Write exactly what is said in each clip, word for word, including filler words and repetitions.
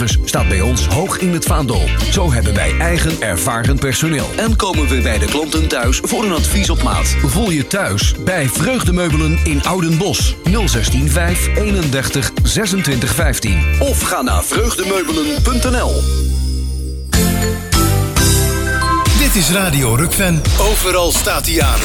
service staat bij ons hoog in het vaandel. Zo hebben wij eigen ervaren personeel. En komen we bij de klanten thuis voor een advies op maat. Voel je thuis bij Vreugdemeubelen in Oudenbosch. nul zestien vijf eenendertig zesentwintig vijftien. Of ga naar vreugdemeubelen punt n l. Dit is Radio Rukven. Overal staat hij aan.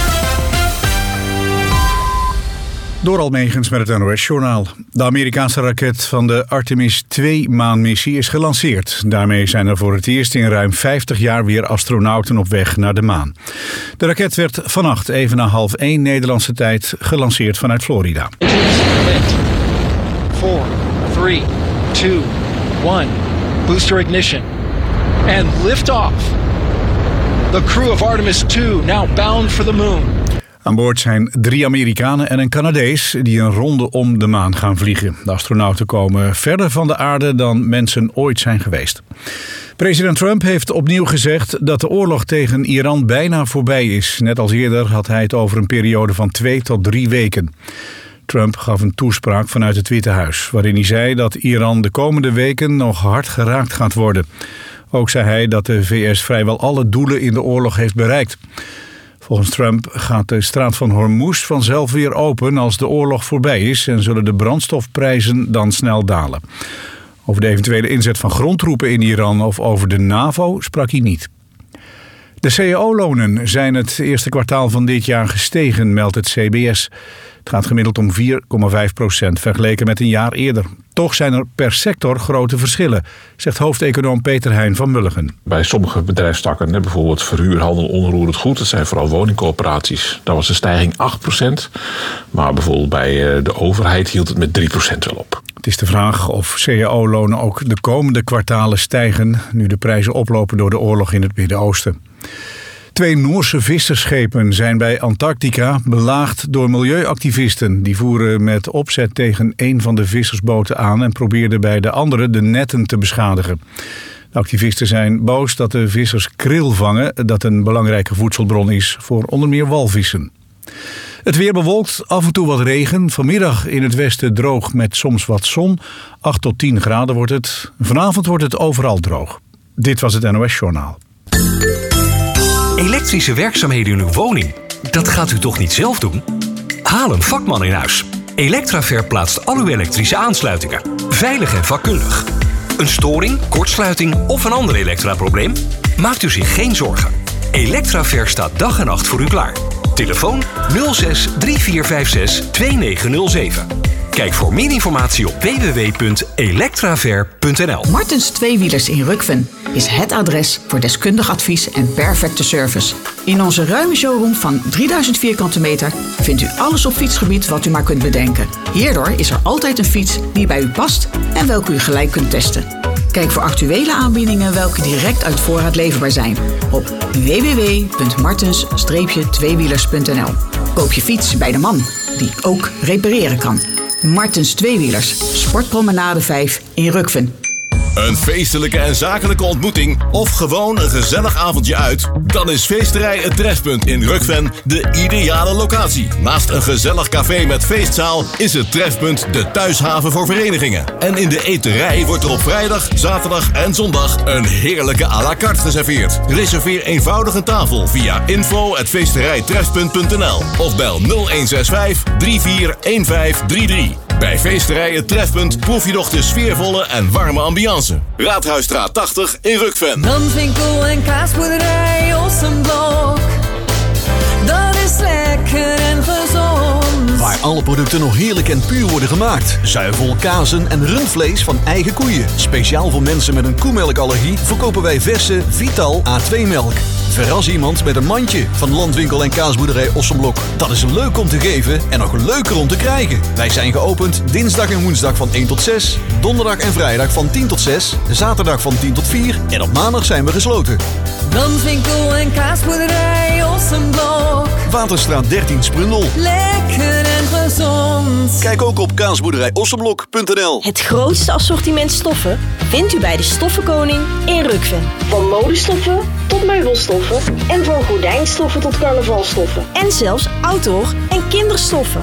Door Almegens met het N O S-journaal. De Amerikaanse raket van de Artemis twee maanmissie is gelanceerd. Daarmee zijn er voor het eerst in ruim vijftig jaar weer astronauten op weg naar de maan. De raket werd vannacht even na half één Nederlandse tijd gelanceerd vanuit Florida. four, three, two, one. Booster ignition. And lift-off. The crew of Artemis two now bound for the moon. Aan boord zijn drie Amerikanen en een Canadees die een ronde om de maan gaan vliegen. De astronauten komen verder van de aarde dan mensen ooit zijn geweest. President Trump heeft opnieuw gezegd dat de oorlog tegen Iran bijna voorbij is. Net als eerder had hij het over een periode van twee tot drie weken. Trump gaf een toespraak vanuit het Witte Huis, waarin hij zei dat Iran de komende weken nog hard geraakt gaat worden. Ook zei hij dat de V S vrijwel alle doelen in de oorlog heeft bereikt. Volgens Trump gaat de straat van Hormuz vanzelf weer open als de oorlog voorbij is en zullen de brandstofprijzen dan snel dalen. Over de eventuele inzet van grondtroepen in Iran of over de NAVO sprak hij niet. De C A O-lonen zijn het eerste kwartaal van dit jaar gestegen, meldt het C B S. Het gaat gemiddeld om vier komma vijf procent vergeleken met een jaar eerder. Toch zijn er per sector grote verschillen, zegt hoofdeconoom Peter Heijn van Mulligen. Bij sommige bedrijfstakken, bijvoorbeeld verhuurhandel, onroerend goed, dat zijn vooral woningcorporaties, daar was de stijging acht procent. Maar bijvoorbeeld bij de overheid hield het met drie procent wel op. Het is de vraag of C A O-lonen ook de komende kwartalen stijgen, nu de prijzen oplopen door de oorlog in het Midden-Oosten. Twee Noorse vissersschepen zijn bij Antarctica belaagd door milieuactivisten. Die voeren met opzet tegen een van de vissersboten aan en probeerden bij de andere de netten te beschadigen. De activisten zijn boos dat de vissers kril vangen, dat een belangrijke voedselbron is voor onder meer walvissen. Het weer bewolkt, af en toe wat regen. Vanmiddag in het westen droog met soms wat zon. acht tot tien graden wordt het. Vanavond wordt het overal droog. Dit was het N O S-journaal. Elektrische werkzaamheden in uw woning, dat gaat u toch niet zelf doen? Haal een vakman in huis. Electraver plaatst al uw elektrische aansluitingen. Veilig en vakkundig. Een storing, kortsluiting of een ander elektraprobleem? Maakt u zich geen zorgen. Electraver staat dag en nacht voor u klaar. Telefoon nul zes drie vier vijf zes twee negen nul zeven. Kijk voor meer informatie op w w w punt electraver punt n l. Martens Tweewielers in Rukven is het adres voor deskundig advies en perfecte service. In onze ruime showroom van drieduizend vierkante meter vindt u alles op fietsgebied wat u maar kunt bedenken. Hierdoor is er altijd een fiets die bij u past en welke u gelijk kunt testen. Kijk voor actuele aanbiedingen welke direct uit voorraad leverbaar zijn op w w w punt martens tweewielers punt n l. Koop je fiets bij de man die ook repareren kan. Martens Tweewielers, Sportpromenade vijf in Rukven. Een feestelijke en zakelijke ontmoeting of gewoon een gezellig avondje uit? Dan is Feesterij Het Trefpunt in Rukven de ideale locatie. Naast een gezellig café met feestzaal is het Trefpunt de thuishaven voor verenigingen. En in de eterij wordt er op vrijdag, zaterdag en zondag een heerlijke à la carte geserveerd. Reserveer eenvoudig een tafel via info at feesterijtrefpunt punt n l of bel nul een zes vijf drie vier een vijf drie drie. Bij Feesterij Het Trefpunt proef je nog de sfeervolle en warme ambiance. Raadhuisstraat tachtig in Rukven. Landwinkel en kaasboerderij Ossenblok. Dat is lekker en gezond. Waar alle producten nog heerlijk en puur worden gemaakt. Zuivel, kazen en rundvlees van eigen koeien. Speciaal voor mensen met een koemelkallergie verkopen wij verse Vital A twee melk. Verras iemand met een mandje van Landwinkel en kaasboerderij Ossenblok. Dat is leuk om te geven en nog leuker om te krijgen. Wij zijn geopend dinsdag en woensdag van één tot zes. Donderdag en vrijdag van tien tot zes. Zaterdag van tien tot vier. En op maandag zijn we gesloten. Landwinkel en kaasboerderij Ossenblok. Waterstraat dertien Sprundel. Lekker en gezond. Kijk ook op kaasboerderij ossenblok punt n l. Het grootste assortiment stoffen vindt u bij de Stoffenkoning in Rukven. Van modestoffen tot meubelstoffen en van gordijnstoffen tot carnavalstoffen. En zelfs outdoor en kinderstoffen.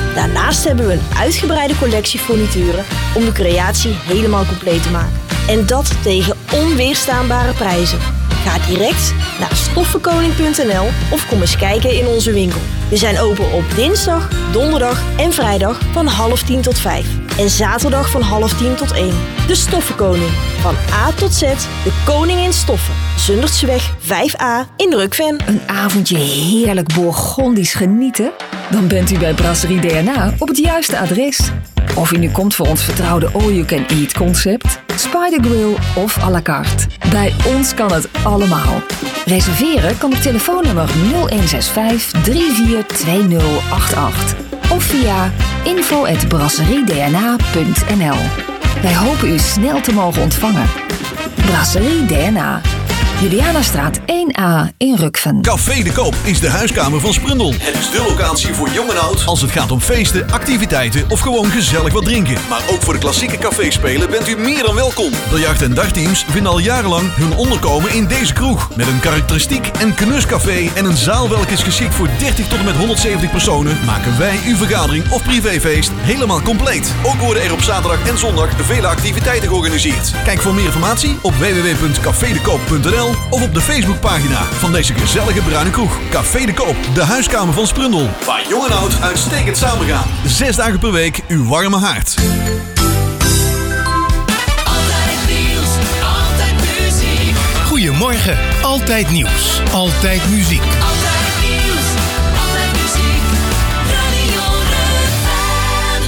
Daarnaast hebben we een uitgebreide collectie furnituren om de creatie helemaal compleet te maken. En dat tegen onweerstaanbare prijzen. Ga direct naar stoffenkoning punt n l of kom eens kijken in onze winkel. We zijn open op dinsdag, donderdag en vrijdag van half tien tot vijf. En zaterdag van half tien tot één. De Stoffenkoning. Van A tot Z, de koning in stoffen. Zundertseweg vijf A in Rukven. Een avondje heerlijk Bourgondisch genieten? Dan bent u bij Brasserie D N A op het juiste adres. Of u nu komt voor ons vertrouwde all-you-can-eat concept, Spider Grill of à la carte. Bij ons kan het allemaal. Reserveren kan op telefoonnummer nul een zes vijf drie vier twee nul acht acht of via info at brasserie d n a punt n l. Wij hopen u snel te mogen ontvangen. Brasserie D N A. Julianastraat één A in Rukven. Café de Koop is de huiskamer van Sprundel. Het is de locatie voor jong en oud als het gaat om feesten, activiteiten of gewoon gezellig wat drinken. Maar ook voor de klassieke caféspelen bent u meer dan welkom. Biljart- en dagteams vinden al jarenlang hun onderkomen in deze kroeg. Met een karakteristiek en knuscafé en een zaal welke is geschikt voor dertig tot en met honderdzeventig personen, maken wij uw vergadering of privéfeest helemaal compleet. Ook worden er op zaterdag en zondag vele activiteiten georganiseerd. Kijk voor meer informatie op w w w punt café de koop punt n l of op de Facebookpagina van deze gezellige bruine kroeg. Café de Koop, de huiskamer van Sprundel. Waar jong en oud uitstekend samengaan. Zes dagen per week uw warme haard. Altijd nieuws, altijd muziek. Goedemorgen, altijd nieuws, altijd muziek. Altijd nieuws, altijd muziek. Radio Rukven.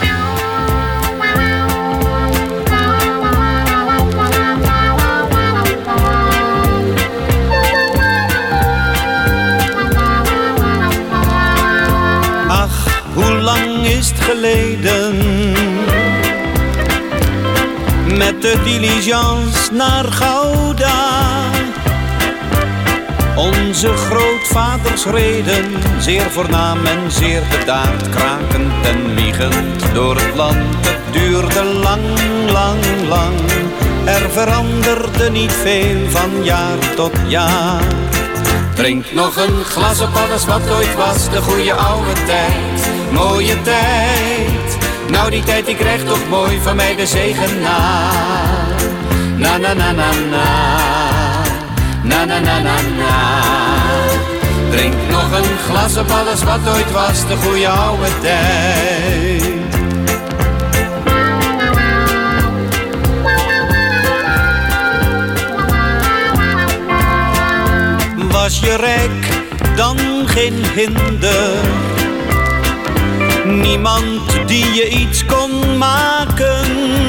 Hoe lang is het geleden? Met de diligence naar Gouda. Onze grootvaders reden, zeer voornaam en zeer bedaard, krakend en wiegend door het land. Het duurde lang, lang, lang. Er veranderde niet veel van jaar tot jaar. Drink nog een glas op alles wat ooit was, de goede oude tijd. Mooie tijd, nou die tijd die krijgt toch mooi van mij de zegen na. Na na na na na, na na na na na. Drink nog een glas op alles wat ooit was, de goede oude tijd. Was je rijk, dan geen hinder. Niemand die je iets kon maken.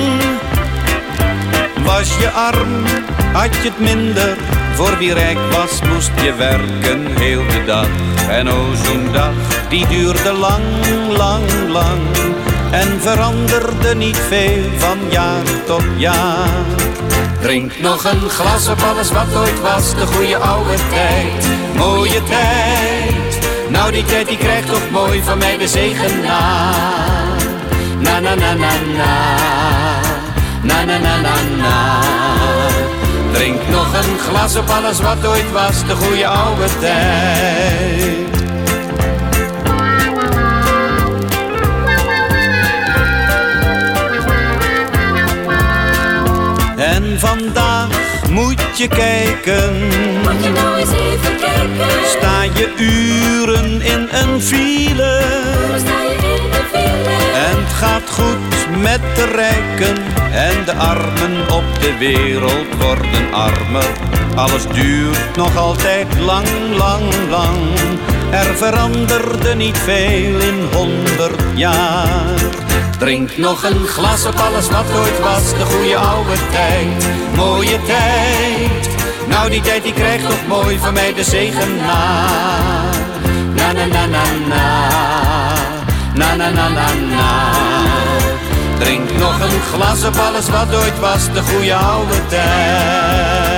Was je arm, had je het minder. Voor wie rijk was, moest je werken heel de dag. En o, zo'n dag, die duurde lang, lang, lang. En veranderde niet veel van jaar tot jaar. Drink nog een glas op alles wat ooit was, de goede oude tijd. Mooie tijd, nou die tijd die krijgt toch mooi van mij de zegen na. Na na na na na, na na na na na. Drink nog een glas op alles wat ooit was, de goede oude tijd. En vandaag moet je kijken. Moet je nou eens even kijken. Sta je uren in een file. Sta je in de file. En het gaat goed met de rijken. En de armen op de wereld worden armer. Alles duurt nog altijd lang, lang, lang. Er veranderde niet veel in honderd jaar. Drink nog een glas op alles wat ooit was, de goede oude tijd. Mooie tijd, nou die tijd die krijgt toch mooi van mij de zegen na. Na na na na na, na na na na na. Drink nog een glas op alles wat ooit was, de goede oude tijd.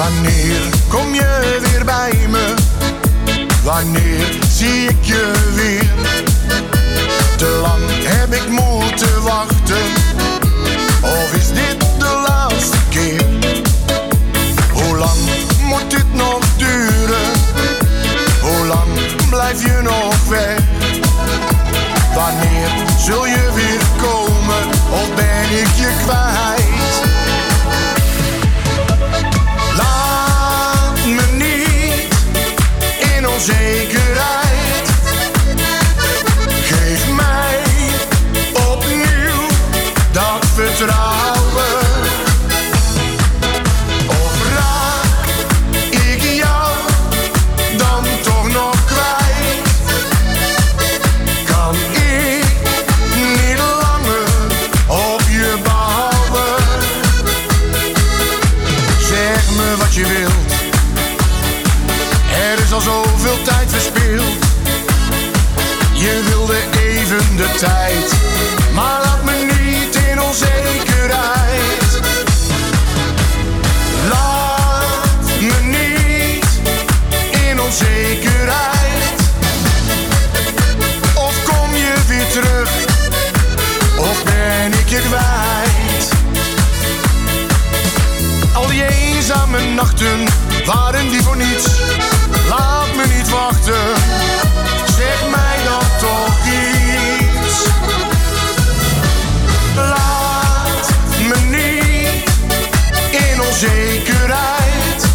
Wanneer kom je weer bij me? Wanneer zie ik je weer? Te lang heb ik moeten wachten. Of is dit de laatste keer? Hoe lang moet dit nog duren? Hoe lang blijf je nog weg? Wanneer zul je weer komen? Of ben ik je kwijt? Laat me niet in onzekerheid. Geef mij opnieuw dat vertrouwen. Of raak ik jou dan toch nog kwijt? Kan ik niet langer op je bouwen? Zeg me wat je wilt. Er is al zoveel tijd verspild. Je wilde even de tijd, maar laat me niet in onzekerheid. Laat me niet in onzekerheid. Of kom je weer terug, of ben ik je kwijt? Al die eenzame nachten, waren die voor niets? Laat me niet wachten, zeg mij dan toch iets. Laat me niet in onzekerheid.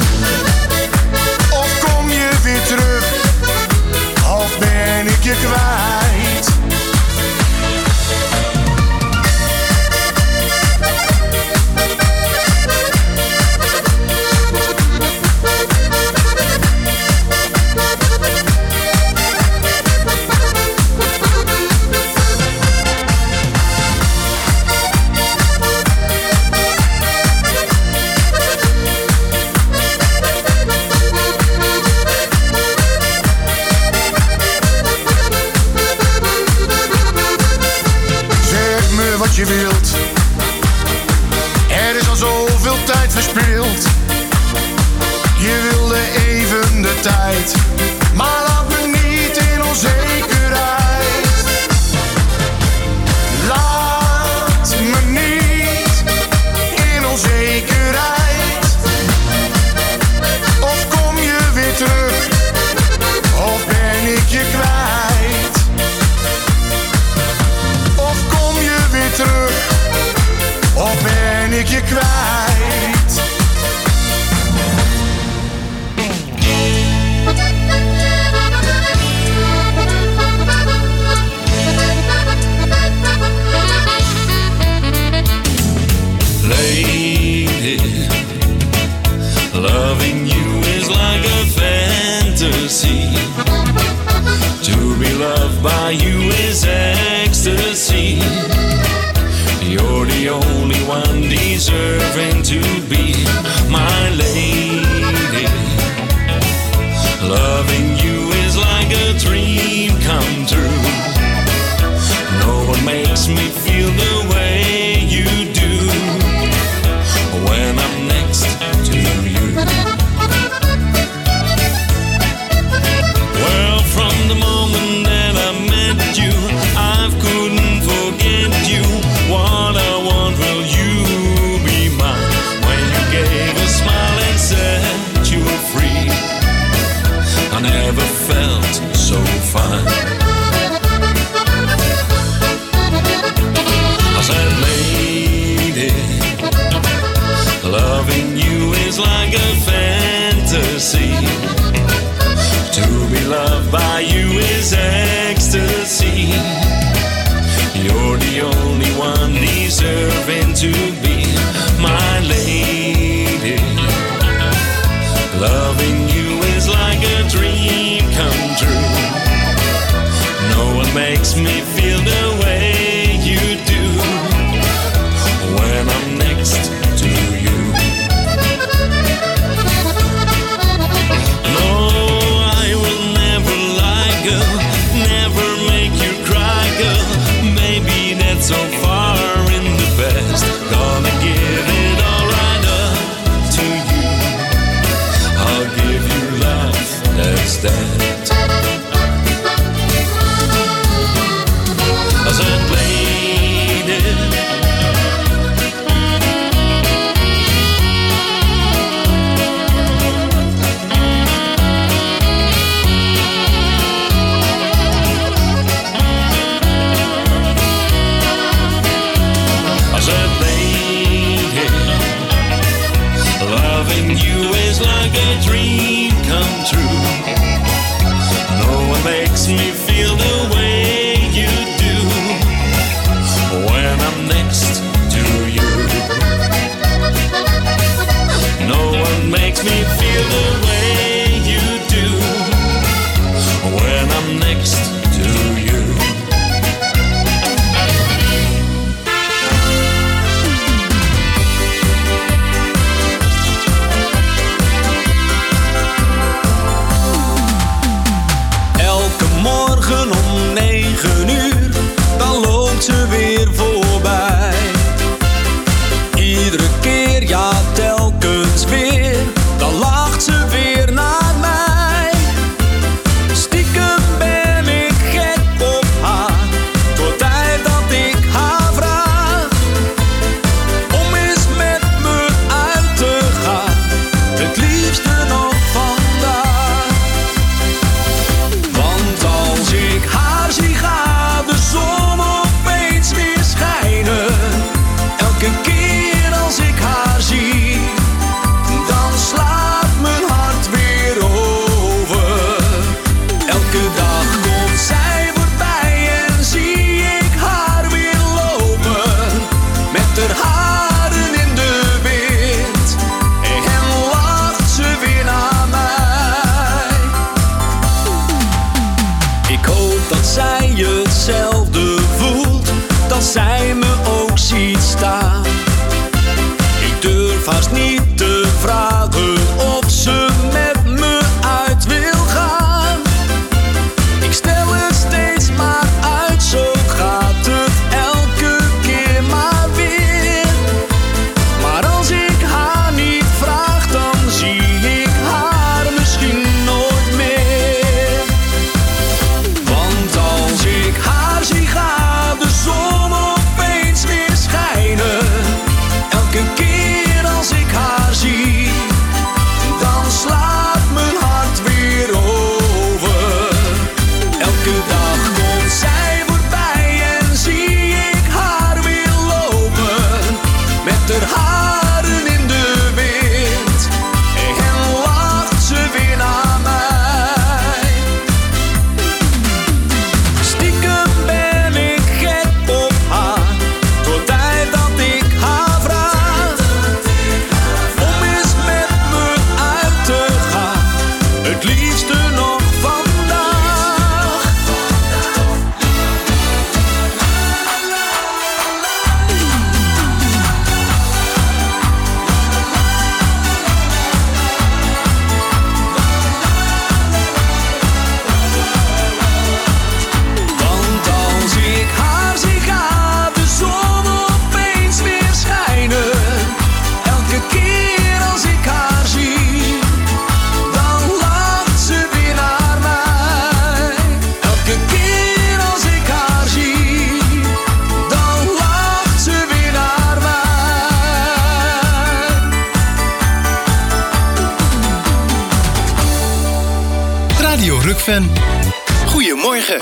Of kom je weer terug, of ben ik je kwijt? Wat je wilt. Er is al zoveel tijd verspild. Je wilde even de tijd, maar laat me niet in onzekerheid. Laat me niet in onzekerheid. Of kom je weer terug, of ben ik je kwijt? Of kom je weer terug, of ben ik je kwijt? Lady, loving you is like a fantasy. To be loved by you is ecstasy. You're the only one deserving to be my lady. Loving you is like a dream come true. No one makes me feel the way you do when I'm next to you. Well, from the moment that I met you, I couldn't forget you. What I want, will you be mine? When you gave a smile and said you were free, I never felt so fine. I said, lady, loving you is like a fantasy. To be loved by you is ecstasy. You're the only one deserving to be my lady. Loving you is like a dream come true. No one makes me feel the way you do when I'm next to you. No, I will never lie, girl, never make you cry, girl. Maybe that's so far in the past. Gonna you is like a dream come true. No one makes me feel the way you do when I'm next to you. No one makes me feel the way you do when I'm next to you. Elke morgen om negen uur, dan loopt ze weer voorbij. Iedere keer, ja telkens weer, dan lacht ze weer naar mij. Stiekem ben ik gek op haar, tot tijd dat ik haar vraag om eens met me uit te gaan, het liefste nog vandaag. Want als ik haar zie, gaat de zon opeens weer schijnen. Elke keer als ik haar zie, dan slaat mijn hart weer over. Elke dag komt zij voorbij en zie ik haar weer lopen, met haar haren in de wind, en lacht ze weer naar mij. Ik hoop dat zij hetzelfde voelt, dat zij me ook ziet staan. Ik durf haast niet te vragen of ze met me uit wil gaan. Ik stel het steeds maar uit, zo gaat het elke keer maar weer. Maar als ik haar niet vraag, dan zie ik haar misschien nooit meer. Want als ik haar zie, gaat de zon opeens weer schijnen. Elke keer als ik haar zie, dan slaat mijn hart weer over. Elke dag komt zij voorbij en zie ik haar weer lopen, met haar haren in de wind, en lacht ze weer naar mij. Stiekem ben ik gek op haar, tot tijd dat ik haar vraag om eens met me uit te gaan, het liefste nog vandaag. Want als ik haar zie, gaat de zon opeens weer schijnen. Elke keer als ik haar zie, dan lacht ze weer naar mij. Elke keer als ik haar zie, dan lacht ze weer naar mij. Radio Rukven. Goedemorgen.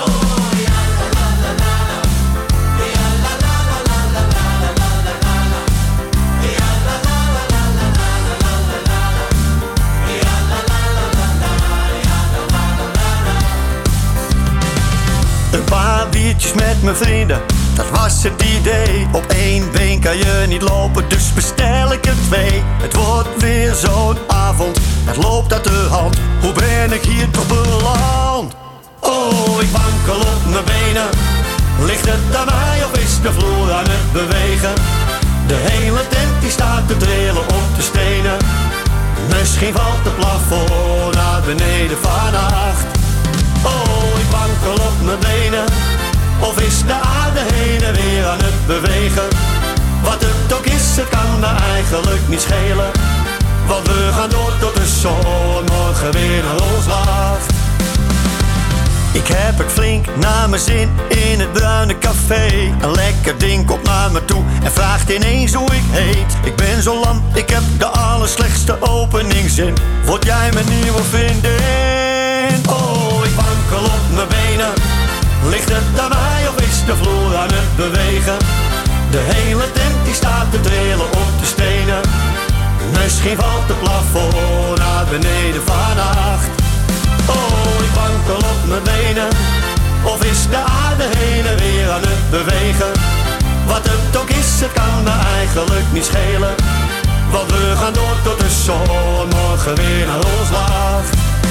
Een paar biertjes met mijn vrienden, dat was het idee. Op één been kan je niet lopen, dus bestel ik er twee. Het wordt weer zo'n avond, het loopt uit de hand. Hoe ben ik hier toch beland? Oh, ik wankel op mijn benen. Ligt het aan mij of is de vloer aan het bewegen? De hele tent die staat te trillen op de stenen. Misschien valt het plafond naar beneden vannacht. Oh, ik wankel op mijn benen. Of is de aarde heen en weer aan het bewegen? Wat het ook is, het kan me eigenlijk niet schelen. Want we gaan door tot de zon morgen weer naar ons lacht. Ik heb het flink naar mijn zin in het bruine café. Een lekker ding komt naar me toe en vraagt ineens hoe ik heet. Ik ben zo lam, ik heb de allerslechtste openingszin. Word jij mijn nieuwe vriendin? Oh, ik wankel op mijn benen. Ligt het aan mij of is de vloer aan het bewegen? De hele tent die staat te trillen op de stenen. Misschien valt het plafond naar beneden vannacht. Oh, ik wankel op mijn benen. Of is de aarde heen en weer aan het bewegen? Wat het ook is, het kan me eigenlijk niet schelen. Want we gaan door tot de zon morgen weer naar ons lacht.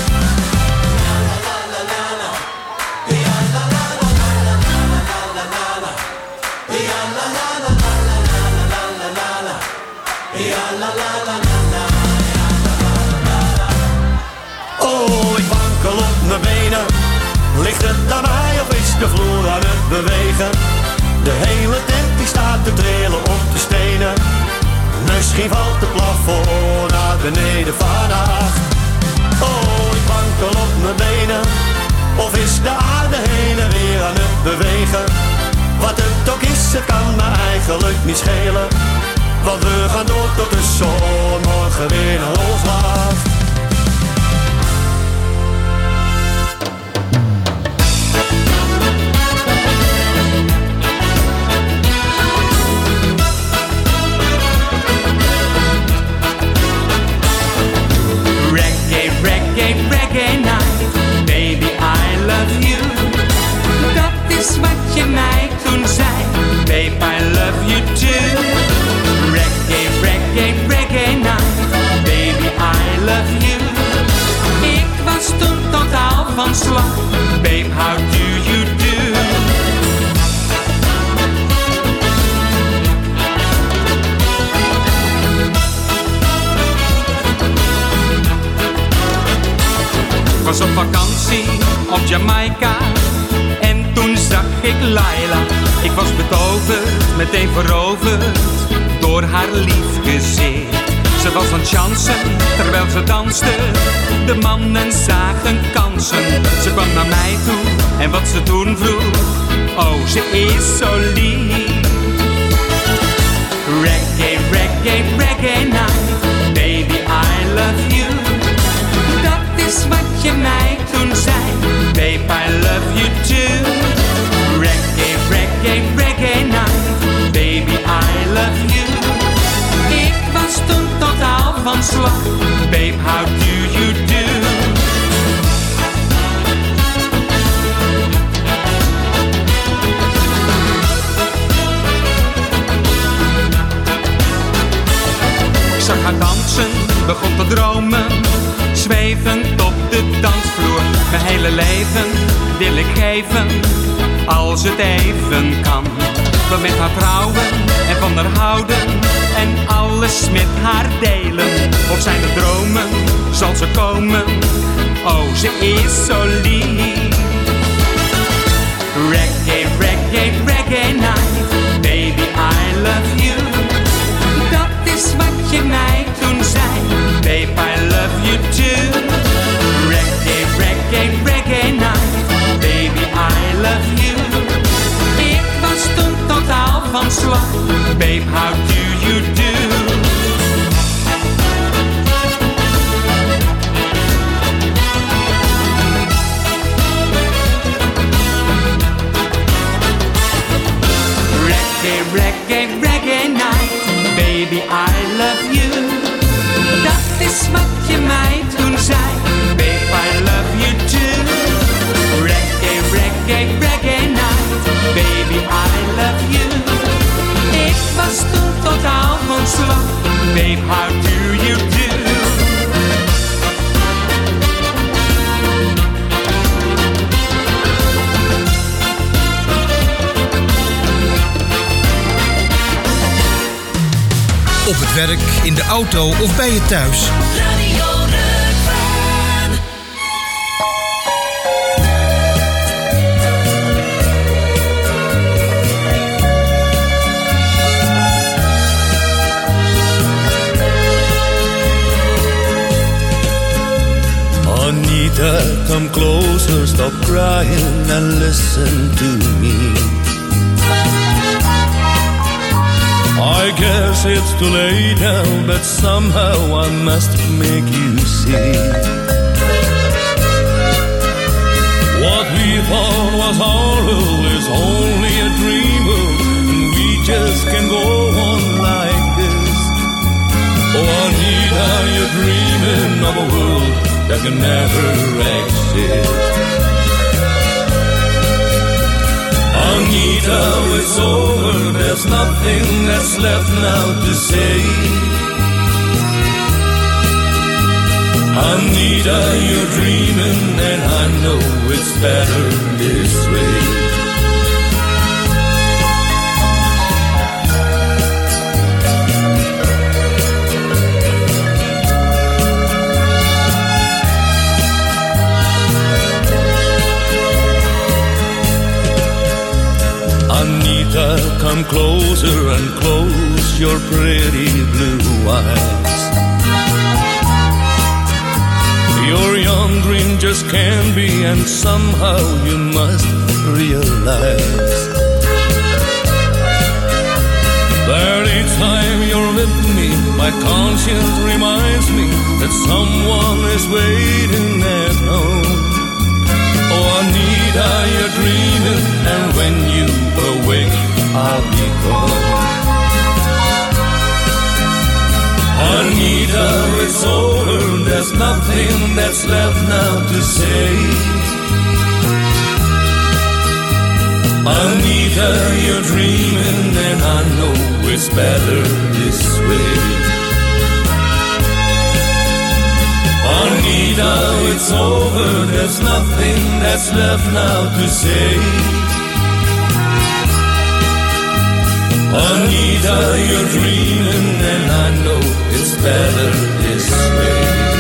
Oh, ik wankel op mijn benen. Ligt het aan mij of is de vloer aan het bewegen? De hele tent die staat te trillen op de stenen. Misschien valt het plafond naar beneden vannacht. Oh, ik wankel op mijn benen. Of is de aarde heen en weer aan het bewegen? Wat het ook is, het kan me eigenlijk niet schelen. Want we gaan door tot de zon morgen weer naar ons lacht. Reggae, reggae, reggae night. Baby, I love you. Dat is wat je mij toen zei. Babe, I love you too. Reggae, reggae, reggae night. Baby, I love you. Ik was toen totaal van slag. Babe, how do you do? Ik was op vakantie op Jamaica en toen zag ik Laila. Ik was betoverd, meteen veroverd door haar lief gezicht. Ze was aan het chansen terwijl ze danste. De mannen zagen kansen. Ze kwam naar mij toe en wat ze toen vroeg, oh, ze is zo lief. Reggae, reggae, reggae night. Baby, I love you. Dat is wat je mij toen zei. Babe, I love you too. Reggae, reggae, reggae night. Baby, I love you. Ik was toen totaal van slag. Babe, how do you do? Ik zag haar dansen, begon te dromen, zwevend op de dansvloer. Mijn hele leven wil ik geven, als het even kan. Wil met haar trouwen en van haar houden en alles met haar delen. Of zijn er dromen, zal ze komen, oh, ze is zo lief. Reggae, reggae, reggae night. Baby, I love you. Dat is wat je mij toen zei. Babe, I love you too. Reggae, reggae, reggae night. Baby, I love you. Ik was toen totaal van slag. Babe, how do you do? Reggae, reggae, reggae night. Baby, I love you. Dat is wat je mij toen zei. Babe, I love you too. Reggae, reggae, reggae night. Baby, I love you. Ik was toen totaal van slag. Babe, how do you do? Op het werk, in de auto of bij je thuis. Radio Rukven. Anita, come closer, stop crying and listen to me. I guess it's too late now, but somehow I must make you see. What we thought was horrible is only a dream, and we just can't go on like this. Oh, Anita, you're dreaming of a world that can never exist. Anita, it's over, there's nothing that's left now to say. Anita, you're dreaming and I know it's better this way. Anita, come closer and close your pretty blue eyes. You're young, dream just can't be, and somehow you must realize that each time you're with me, my conscience reminds me that someone is waiting at home. Oh, Anita, you're dreaming, and when you awake, I'll be gone. Anita, it's over, there's nothing that's left now to say. Anita, you're dreaming, and I know it's better this way. Anita, it's over, there's nothing that's left now to say. Anita, you're dreaming, and I know it's better this way.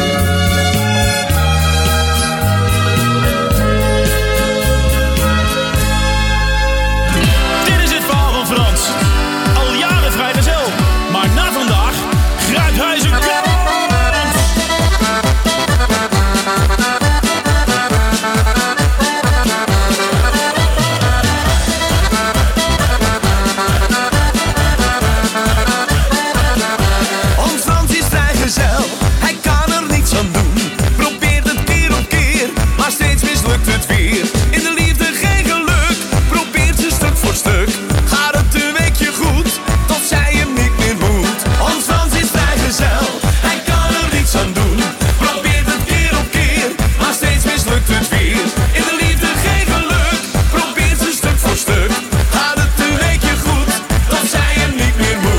Dit is het verhaal van Frans. Al jaren vrijgezel, maar na vandaag grijpt hij zijn kans. Hij kan er niets aan doen, probeert het keer op keer, maar steeds mislukt het weer. In de liefde geen geluk, probeert ze stuk voor stuk. Gaat het een weekje goed, tot zij hem niet meer moet. Ons Frans is vrijgezel, hij kan er niets aan doen, probeert het keer op keer, maar steeds mislukt het weer. In de liefde geen geluk, probeert ze stuk voor stuk. Gaat het een weekje goed, tot zij hem niet meer moet.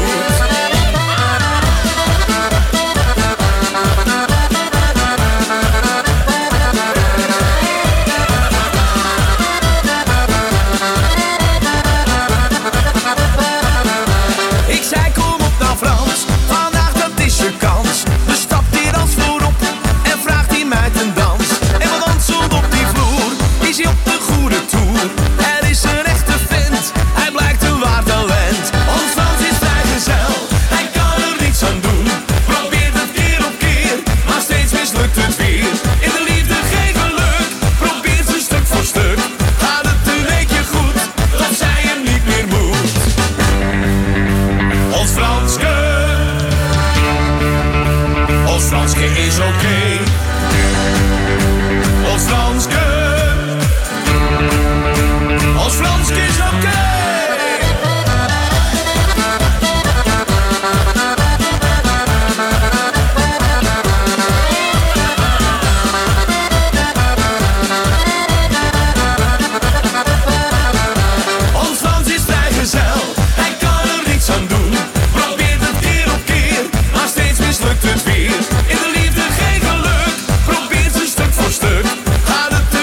Is oké, okay. Ons Franske, ons Franske is oké. Okay. Ons Frans is vrijgezel, hij kan er niets aan doen. Probeert het keer op keer, maar steeds mislukt het weer. In de liefde geen geluk, probeert ze stuk voor stuk. Gaat het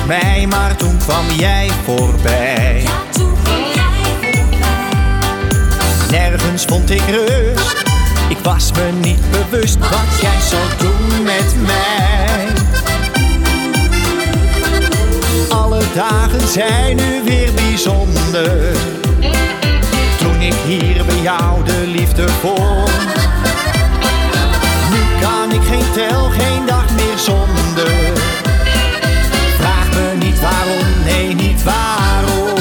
met mij, maar toen kwam jij voorbij. Ja, toen kwam jij voorbij. Nergens vond ik rust, ik was me niet bewust wat jij zou doen met mij. Alle dagen zijn nu weer bijzonder, toen ik hier bij jou de liefde vond. Nu kan ik geen tel, geen dag meer zonder. Vraag me niet waarom, nee niet waarom.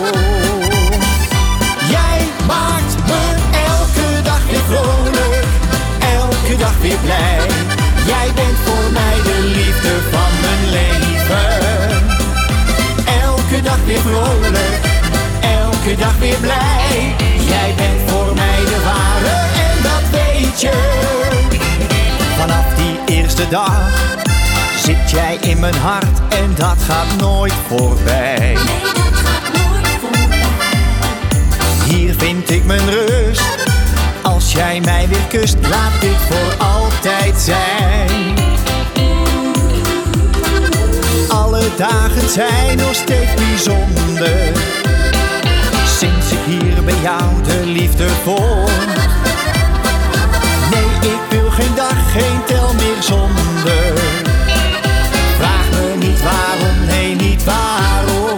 Jij maakt me elke dag weer vrolijk, elke dag weer blij. Jij bent voor mij de liefde van mijn leven. Elke dag weer vrolijk, elke dag weer blij. Jij bent voor mij de ware en dat weet je. Vanaf die eerste dag zit jij in mijn hart en dat gaat nooit voorbij. Nee, dat gaat nooit voorbij. Hier vind ik mijn rust, als jij mij weer kust, laat dit voor altijd zijn. Alle dagen zijn nog steeds bijzonder, sinds ik hier bij jou de liefde vond. Nee, ik wil geen dag, geen tel meer zonder. Vraag me niet waarom, nee niet waarom.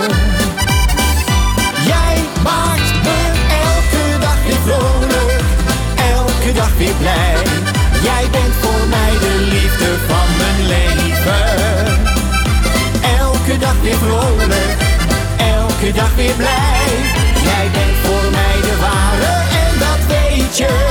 Jij maakt me elke dag weer vrolijk, elke dag weer blij. Jij bent voor mij de liefde van mijn leven. Elke dag weer vrolijk, elke dag weer blij. Jij bent voor mij de ware en dat weet je.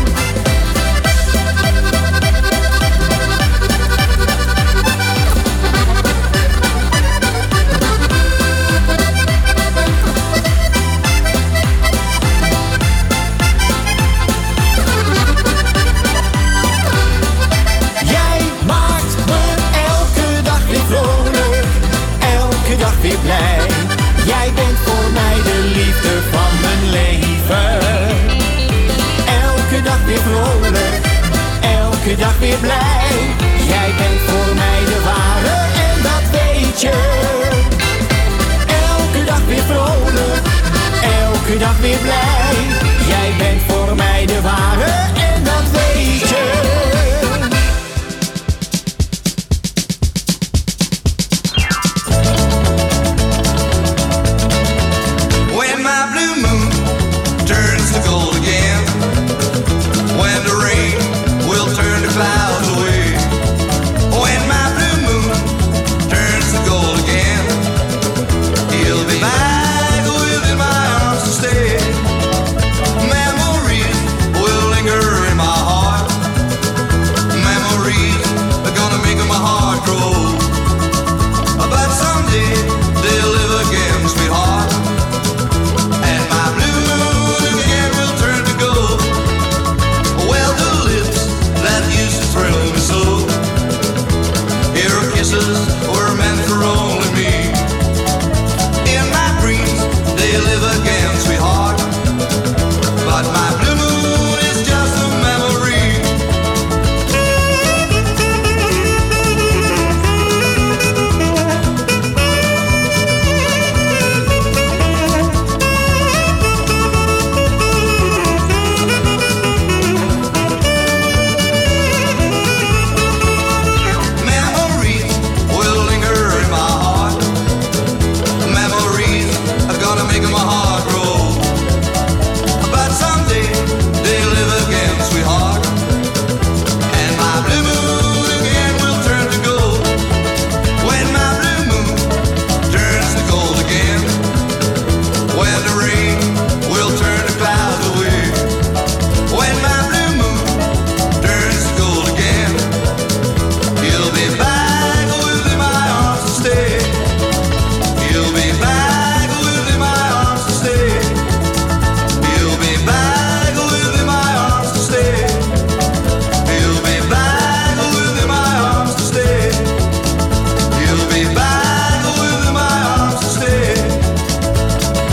Weer blij. Jij bent voor mij de liefde van mijn leven. Elke dag weer vrolijk, elke dag weer blij. Jij bent voor mij de ware en dat weet je. Elke dag weer vrolijk, elke dag weer blij. Jij bent voor mij de ware en dat weet je.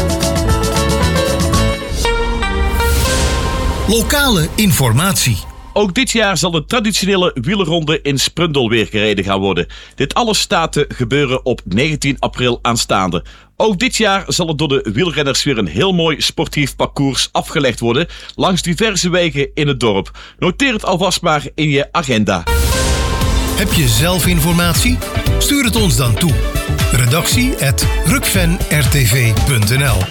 Lokale informatie. Ook dit jaar zal de traditionele wielerronde in Sprundel weer gereden gaan worden. Dit alles staat te gebeuren op negentien april aanstaande. Ook dit jaar zal er door de wielrenners weer een heel mooi sportief parcours afgelegd worden langs diverse wegen in het dorp. Noteer het alvast maar in je agenda. Heb je zelf informatie? Stuur het ons dan toe. Redactie at rukven r t v punt n l.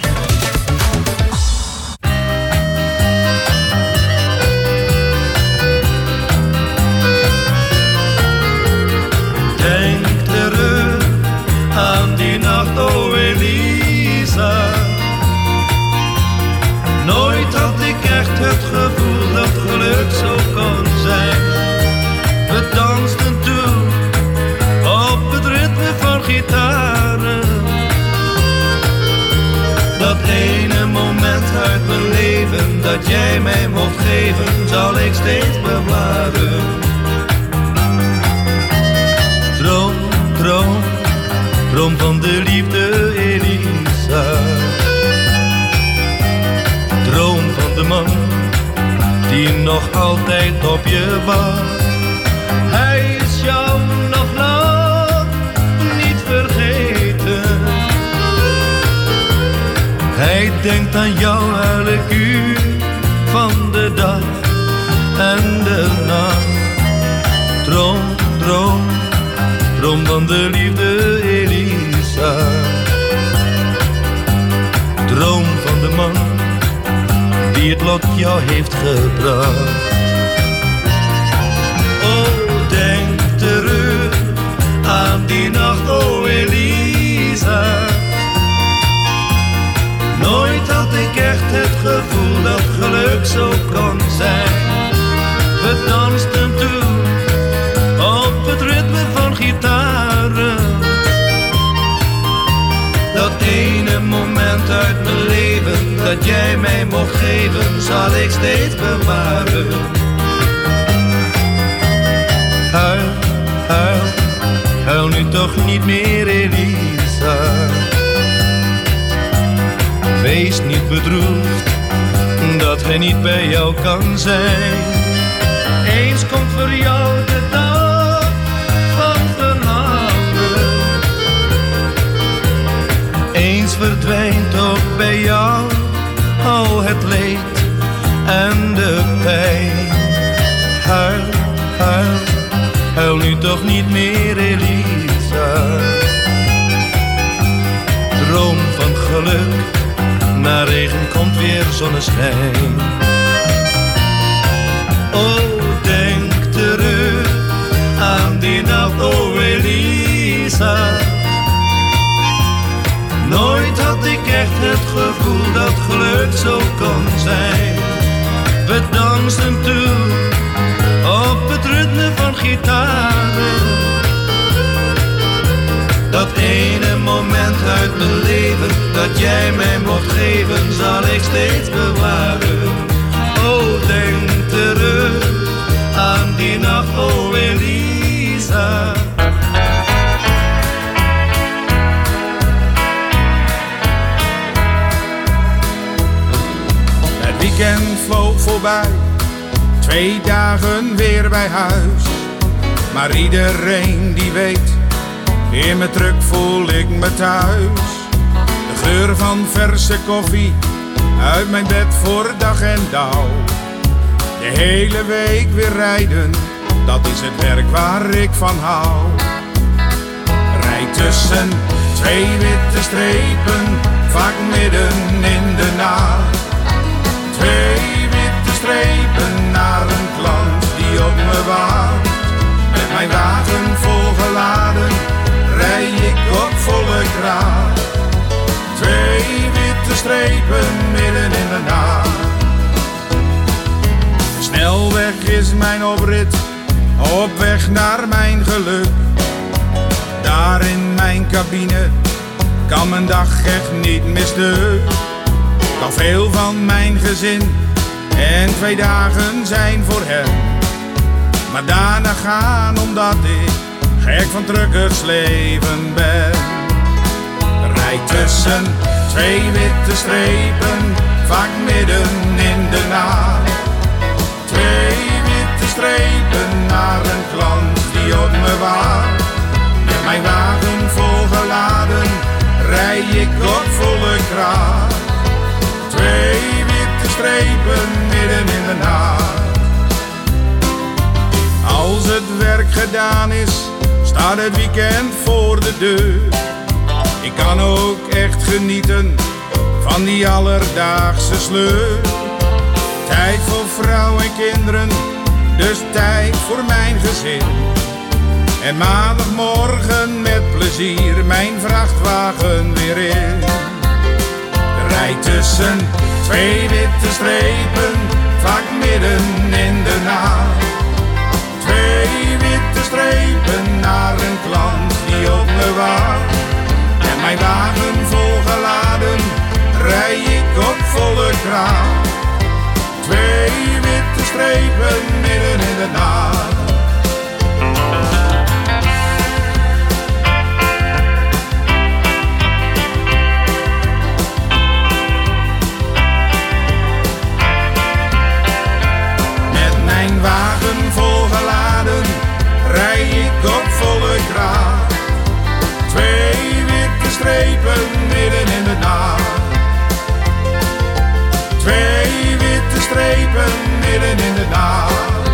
Denk terug aan die nacht, oh Elisa. Nooit had ik echt het gevoel dat geluk zo kon zijn. We dansten toen op het ritme van gitaren. Dat ene moment uit mijn leven dat jij mij mocht geven, zal ik steeds bewaren. Droom, droom, droom van de liefde, Elisa. Droom van de man die nog altijd op je wacht. Hij is jou nog lang niet vergeten. Hij denkt aan jou elk uur van de dag en de nacht. Droom, droom, droom van de liefde, Elisa. Droom van de man die het lot jou heeft gebracht. Oh, denk terug aan die nacht, oh Elisa. Nooit had ik echt het gevoel dat geluk zo kon zijn. We dansten toen op het ritme van gitaren. Dat ene moment uit mijn leven dat jij mij mocht geven, zal ik steeds bewaren. Huil, huil, huil nu toch niet meer, Elisa. Wees niet bedroefd dat hij niet bij jou kan zijn. Eens komt voor jou de dag van verlangen. Eens verdwijnt ook bij jou al het leed en de pijn. Huil, huil, huil nu toch niet meer, Elisa. Droom van geluk, na regen komt weer zonneschijn. Oh, denk terug aan die nacht, oh Elisa. Nooit had ik echt het gevoel dat geluk zo kon zijn. We dansten toen op het ritme van gitaren. Dat ene moment uit mijn leven dat jij mij mocht geven, zal ik steeds bewaren. Oh, denk terug aan die nacht, oh Elisa. Het weekend vloog voorbij, twee dagen weer bij huis. Maar iedereen die weet, in mijn truck voel ik me thuis. De geur van verse koffie, uit mijn bed voor dag en dauw. De hele week weer rijden, dat is het werk waar ik van hou. Rijd tussen twee witte strepen, vaak midden in de nacht. Twee witte strepen naar een klant die op me wacht. Met mijn wagen volgeladen rij ik op volle kracht. Twee witte strepen midden in de nacht. De snelweg is mijn oprit, op weg naar mijn geluk. Daar in mijn cabine kan mijn dag echt niet misstuk. Kan veel van mijn gezin en twee dagen zijn voor hen. Maar daarna gaan omdat ik gek van truckersleven ben. Rijd tussen twee witte strepen, vaak midden in de nacht. Twee witte strepen naar een klant die op me wacht. Met mijn wagen volgeladen rij ik op volle kracht. Twee witte strepen midden in de nacht. Als het werk gedaan is, staat het weekend voor de deur. Ik kan ook echt genieten van die alledaagse sleur. Tijd voor vrouw en kinderen, dus tijd voor mijn gezin. En maandagmorgen met plezier mijn vrachtwagen weer in. De rij tussen twee witte strepen, vaak midden in de nacht. Twee witte strepen naar een klant die op me wacht. En mijn wagen volgeladen rij ik op volle kracht. Twee witte strepen midden in de nacht. Met mijn wagen volgeladen rij ik op volle kracht. Twee witte strepen midden in de nacht. Twee witte strepen midden in de nacht.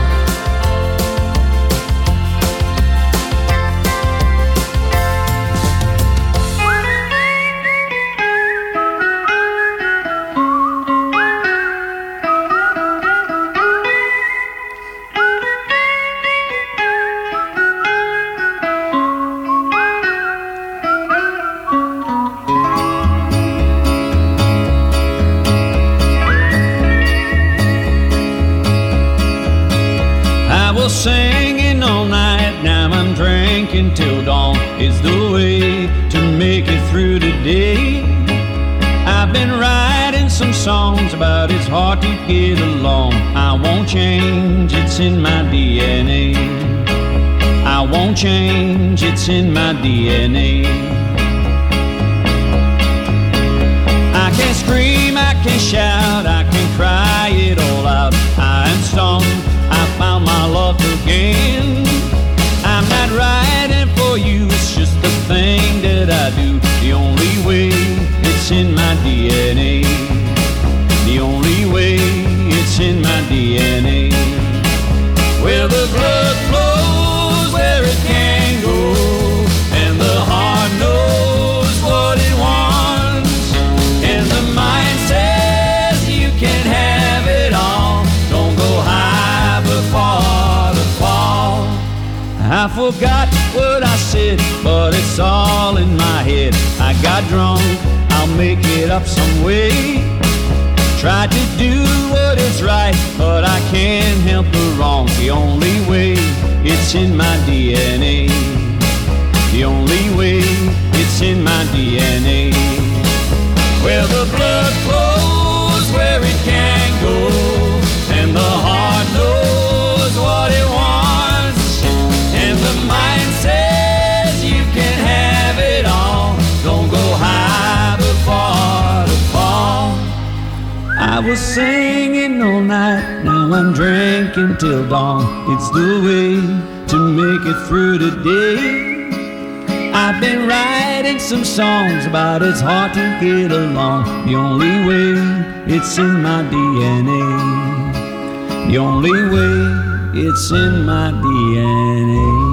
Singing all night, now I'm drinking till dawn. Is the way to make it through the day. I've been writing some songs about it's hard to get along. I won't change, it's in my D N A. I won't change, it's in my D N A. I can scream, I can shout, I can cry it all out. I am stoned, I found my luck again. I'm not writing for you, it's just the thing that I do. The only way, it's in my D N A. The only way, it's in my D N A. Where the blood flows, where it can go, and the heart knows what it wants, and the mind says you can have it all. Don't go high before the fall. I forgot what I said, but it's all in my head. I got drunk, I'll make it up some way. Tried to do what is right, but I can't help the wrong. The only way, it's in my D N A. The only way, it's in my D N A. Where the blood flows, where it can go, and the heart knows what it wants, and the mind says you can have it all. Don't go high before the fall. I was singing all night, now I'm drinking till dawn. It's the way to make it through the day. I've been writing some songs about it's hard to get along. The only way, it's in my D N A. The only way, it's in my D N A.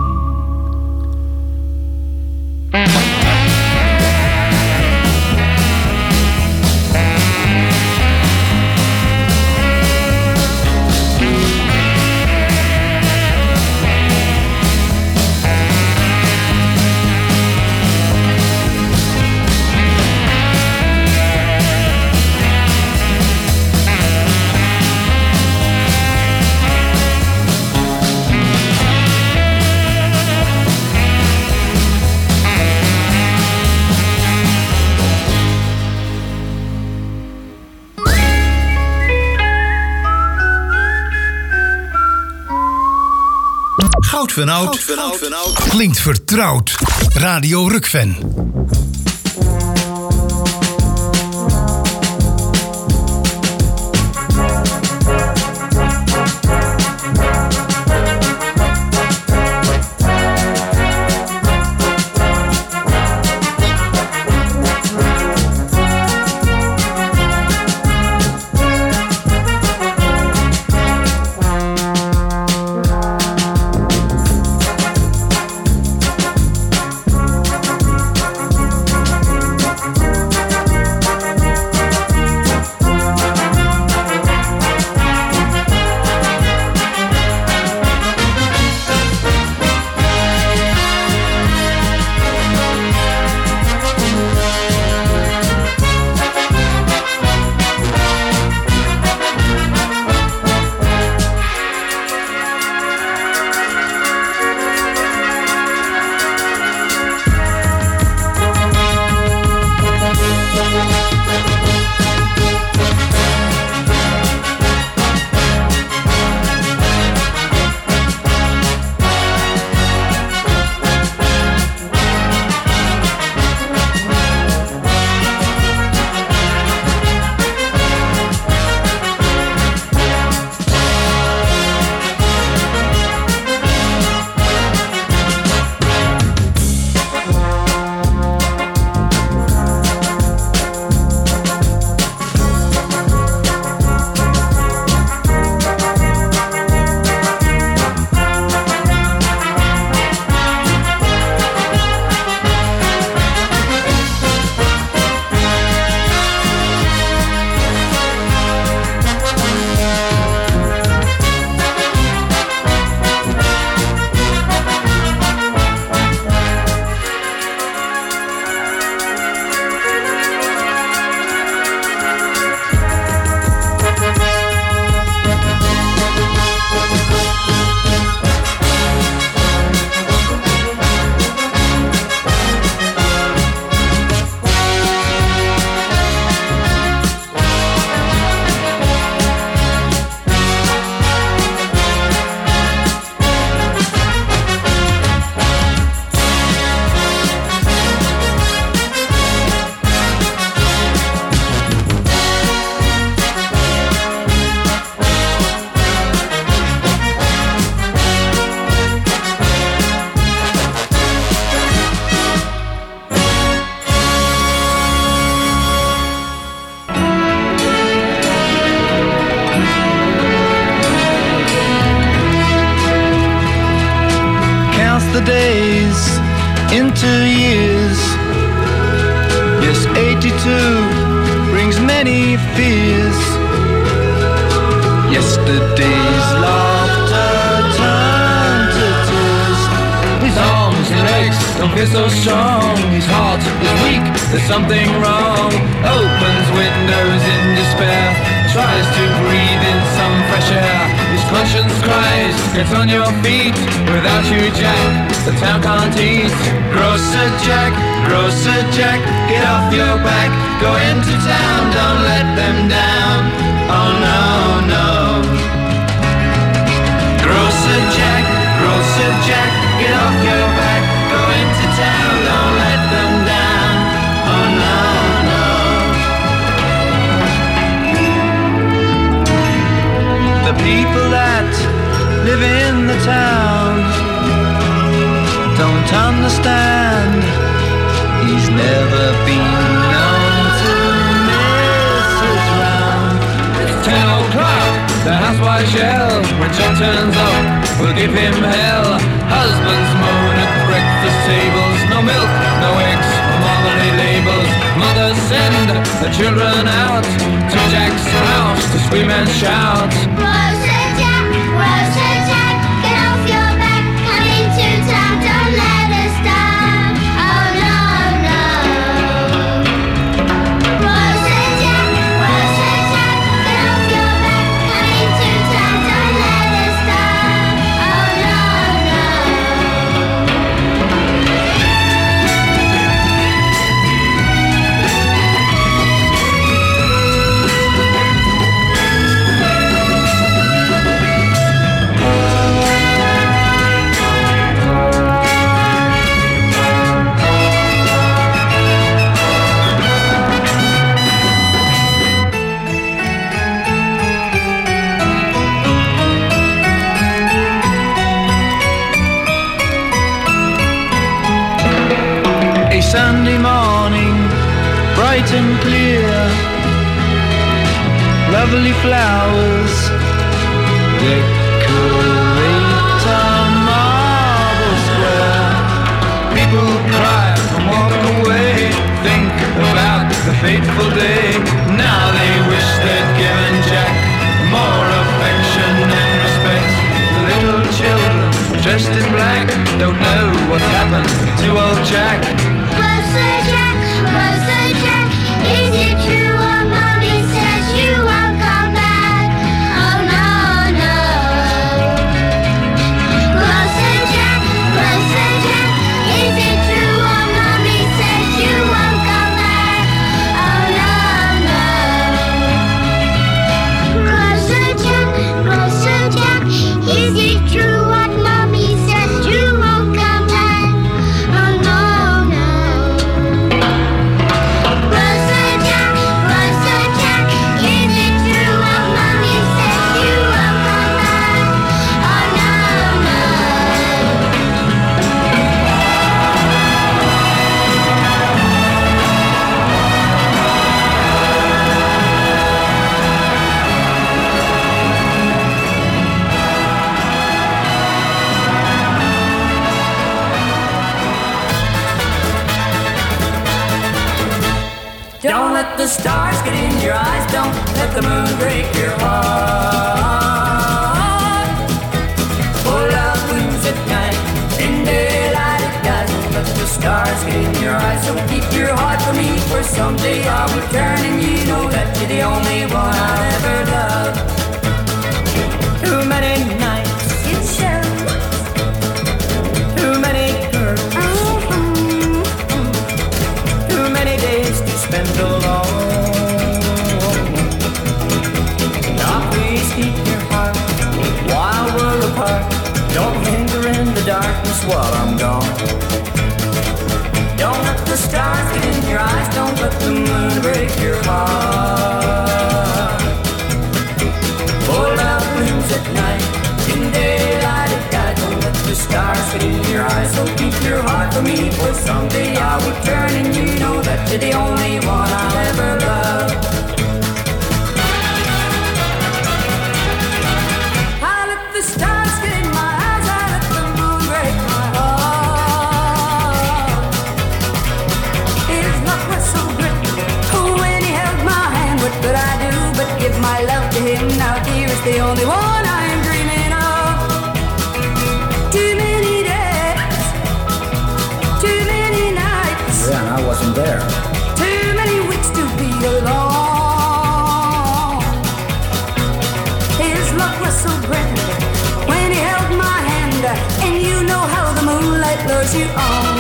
Goud van Oud klinkt vertrouwd. Radio Rukven. into years. Yes, eighty-two brings many fears. Yesterday's laughter turned to tears. His arms and legs don't feel so strong. His heart is weak, there's something wrong. Opens windows in despair, tries to breathe in some fresh air. His conscience cries, get on your feet. Without you, Jack, the town can't eat. Grocer Jack, Grocer Jack, get off your back. Go into town, don't let them down. Oh no, no. Grocer Jack, Grocer Jack, get off your back. Go into town, don't let them down. Oh no, no. The people that live in the town don't understand. He's never been known to miss his round. It's ten o'clock, the housewife yell. When John turns up, we'll give him hell. Husbands moan at breakfast tables. No milk, no eggs, no marmalade labels. Mothers send the children out to Jack's house to scream and shout. Grocer Jack, Grocer Jack, get off your back. Come into town, don't let us down. Oh no, no. Grocer Jack, Grocer Jack, get off your back. Come into town, don't let us down. Oh no, no. A Sunday morning, bright and clear, lovely flowers decorate a marble square. People cry and walk away, think about the fateful day. Now they wish they'd given Jack more affection and respect. The little children dressed in black don't know what's happened to old Jack. Grocer Jack, Grocer Jack, is it true what Mommy says you won't come back? Oh no, no. Grocer Jack, Grocer Jack, is it true what Mommy says you won't come back? Oh no, no. Grocer Jack, Grocer Jack, is it true what Mommy says you won't come back? Oh no, no. Grocer Jack, Grocer Jack, is it true what Mommy says you won't come back? Oh no, no. Don't let the stars get in your eyes. Don't let the moon break your heart. For love blooms at night, in daylight it dies. Don't let the stars get in your eyes. So keep your heart for me, for someday I'll return and you know that you're the only one I'll ever love. Too many nights in shadows, too many girls, too many days to spend alone. Now please keep your heart while we're apart. Don't linger in the darkness while I'm gone. Don't let the stars get in your eyes. Don't let the moon break your heart. For love blooms at night, in daylight it dies. Don't let the stars get in your eyes. So keep your heart for me, for someday I'll return and you know that you're the only one I'll ever love. I let the stars get in my eyes. I let the moon break my heart. place you own.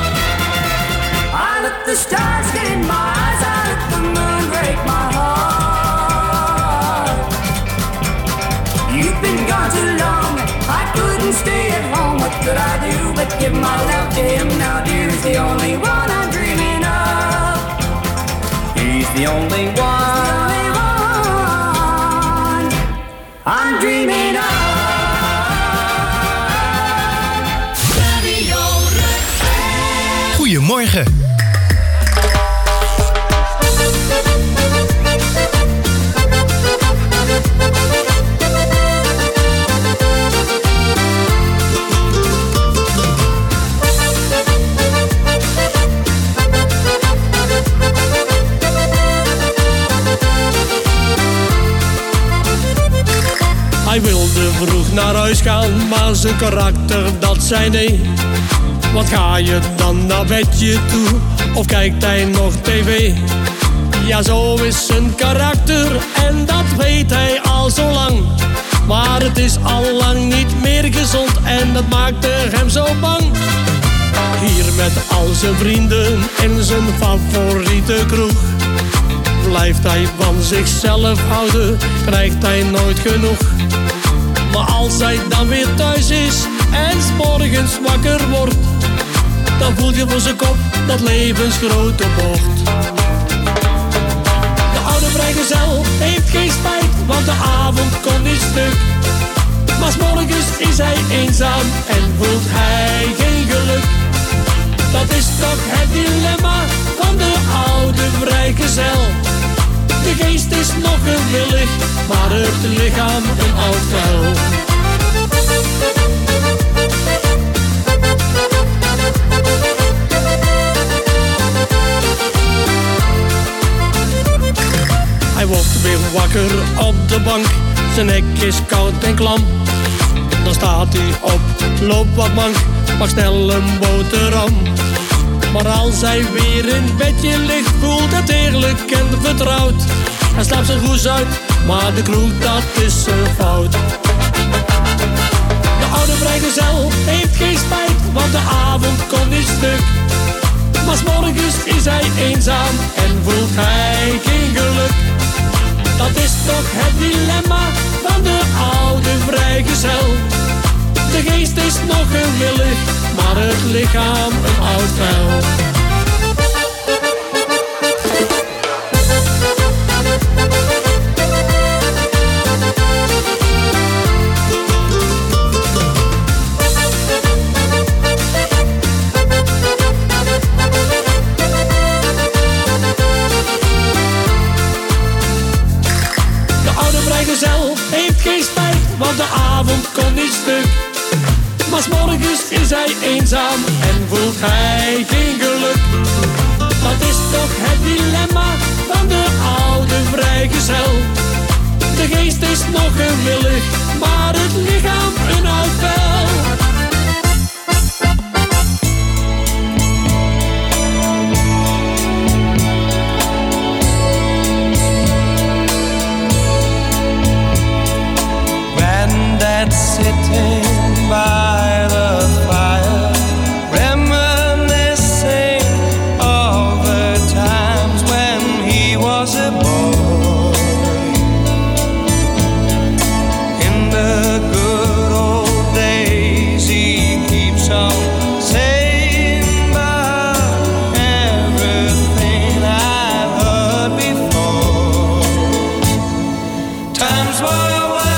I let the stars get in my eyes, I let the moon break my heart. You've been gone too long, I couldn't stay at home. What could I do but give my love to him? Now dear's the only one I'm dreaming of. He's the only one I'm dreaming of. Goedemorgen. Hij wilde vroeg naar huis gaan, maar zijn karakter dat zei nee. Wat ga je dan naar bedje toe, of kijkt hij nog tv? Ja, zo is zijn karakter en dat weet hij al zo lang. Maar het is al lang niet meer gezond en dat maakte hem zo bang. Hier met al zijn vrienden in zijn favoriete kroeg. Blijft hij van zichzelf houden, krijgt hij nooit genoeg. Maar als hij dan weer thuis is en 's morgens wakker wordt, dan voelt je voor zijn kop dat levensgrote bocht. De oude vrijgezel heeft geen spijt, want de avond komt niet stuk. Maar 's morgens is hij eenzaam en voelt hij geen geluk. Dat is toch het dilemma van de oude vrijgezel. De geest is nog gewillig, maar het lichaam een oud vuil. Hij wordt weer wakker op de bank, zijn nek is koud en klam. Dan staat hij op, loopt wat mank, pak snel een boterham. Maar als hij weer in bedje ligt, voelt het eerlijk en vertrouwd. Hij slaapt zijn goes uit, maar de kroeg dat is zijn fout. De oude vrijgezel heeft geen spijt, want de avond komt niet stuk. Maar 's morgens is hij eenzaam en voelt hij geen geluk. Dat is toch het dilemma van de oude vrijgezel. De geest is nog gewillig, maar het lichaam een oud vuil. De oude vrijgezel heeft geen spijt, want de avond komt niet stuk. Maar 's morgens is hij eenzaam en voelt hij geen geluk. Dat is toch het dilemma van de oude vrijgezel. De geest is nog gewillig, maar het lichaam een oud vuil. Granddad sitting by the fire, reminiscing of the times when he was a boy. In the good old days he keeps on saying about everything I've heard before. Times were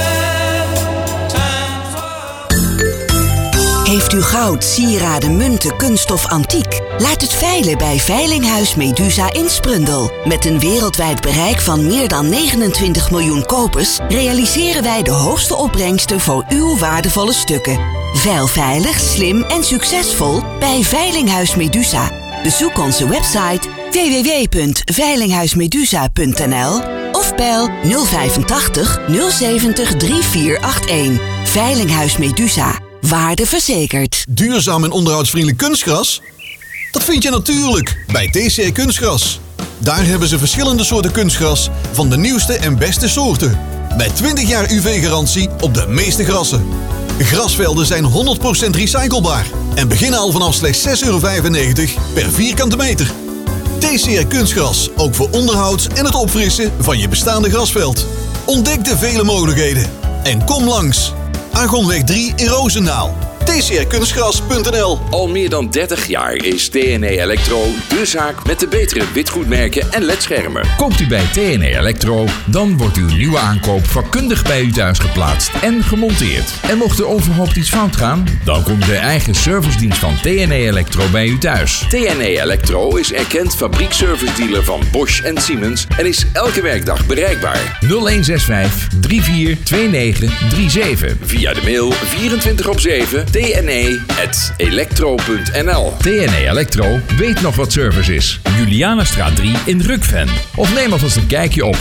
Heeft u goud, sieraden, munten, kunststof, antiek? Laat het veilen bij Veilinghuis Medusa in Sprundel. Met een wereldwijd bereik van meer dan negenentwintig miljoen kopers realiseren wij de hoogste opbrengsten voor uw waardevolle stukken. Veil veilig, slim en succesvol bij Veilinghuis Medusa. Bezoek onze website w w w punt veilinghuismedusa punt n l of bel nul vijfentachtig nul zeventig drie vier acht een. Veilinghuis Medusa. Waarde verzekerd. Duurzaam en onderhoudsvriendelijk kunstgras? Dat vind je natuurlijk bij T C Kunstgras. Daar hebben ze verschillende soorten kunstgras van de nieuwste en beste soorten. Met twintig jaar U V-garantie op de meeste grassen. Grasvelden zijn honderd procent recyclebaar en beginnen al vanaf slechts zes euro vijfennegentig per vierkante meter. T C R Kunstgras, ook voor onderhoud en het opfrissen van je bestaande grasveld. Ontdek de vele mogelijkheden en kom langs. Argonweg drie in Roosendaal. T C R kunstgras punt n l. Al meer dan dertig jaar is T N E Electro de zaak met de betere witgoedmerken en ledschermen. Koopt u bij T N E Electro, dan wordt uw nieuwe aankoop vakkundig bij u thuis geplaatst en gemonteerd. En mocht er onverhoopt iets fout gaan, dan komt de eigen servicedienst van T N E Electro bij u thuis. T N E Electro is erkend fabriekservice-dealer van Bosch en Siemens en is elke werkdag bereikbaar. nul een zes vijf drie vier twee negen drie zeven. Via de mail vierentwintig op zeven t n e at electro punt n l. T N E Electro weet nog wat service is. Julianastraat drie in Rukven. Of neem alvast een kijkje op